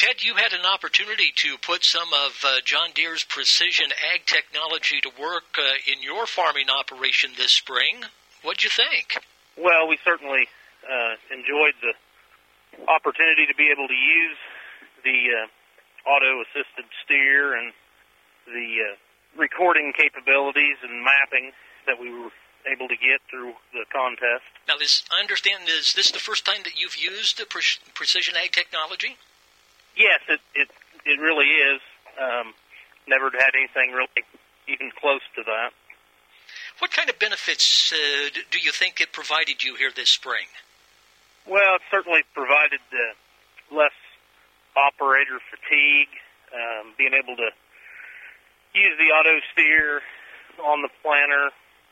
Ted, you had an opportunity to put some of John Deere's precision ag technology to work in your farming operation this spring. What'd you think? Well, we certainly enjoyed the opportunity to be able to use the auto-assisted steer and the recording capabilities and mapping that we were able to get through the contest. Now, I understand, is this the first time that you've used precision ag technology? Yes, it really is. Never had anything really even close to that. What kind of benefits do you think it provided you here this spring? Well, it certainly provided less operator fatigue. Being able to use the auto steer on the planter,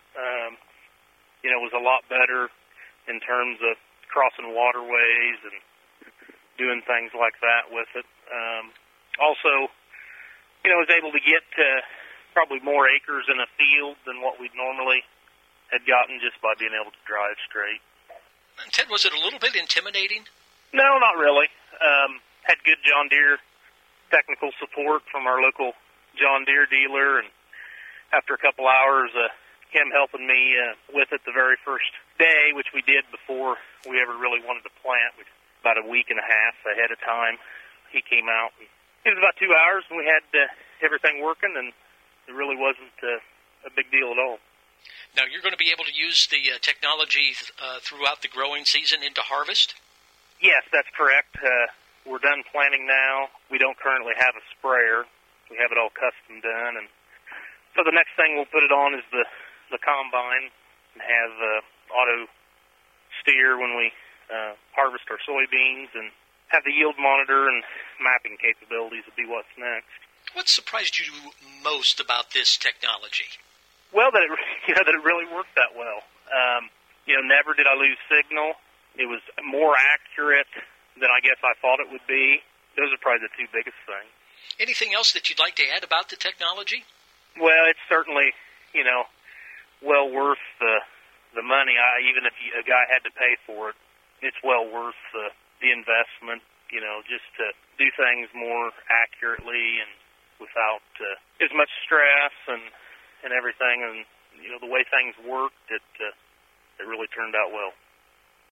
was a lot better in terms of crossing waterways and doing things like that with it. Also, was able to get probably more acres in a field than what we normally had gotten just by being able to drive straight. And Ted, was it a little bit intimidating? No, not really. Had good John Deere technical support from our local John Deere dealer, and after a couple hours, him helping me with it the very first day, which we did before we ever really wanted to plant, about a week and a half ahead of time, he came out. And it was about 2 hours, and we had everything working, and it really wasn't a big deal at all. Now, you're going to be able to use the technology throughout the growing season into harvest? Yes, that's correct. We're done planting now. We don't currently have a sprayer. We have it all custom done, and so the next thing we'll put it on is the combine and have auto steer when we harvest our soybeans, and have the yield monitor and mapping capabilities would be what's next. What surprised you most about this technology? Well, that it really worked that well. Never did I lose signal. It was more accurate than I guess I thought it would be. Those are probably the two biggest things. Anything else that you'd like to add about the technology? Well, it's certainly, well worth the money. Even if a guy had to pay for it, it's well worth the investment, just to do things more accurately and without as much stress and everything. And, the way things worked, it really turned out well.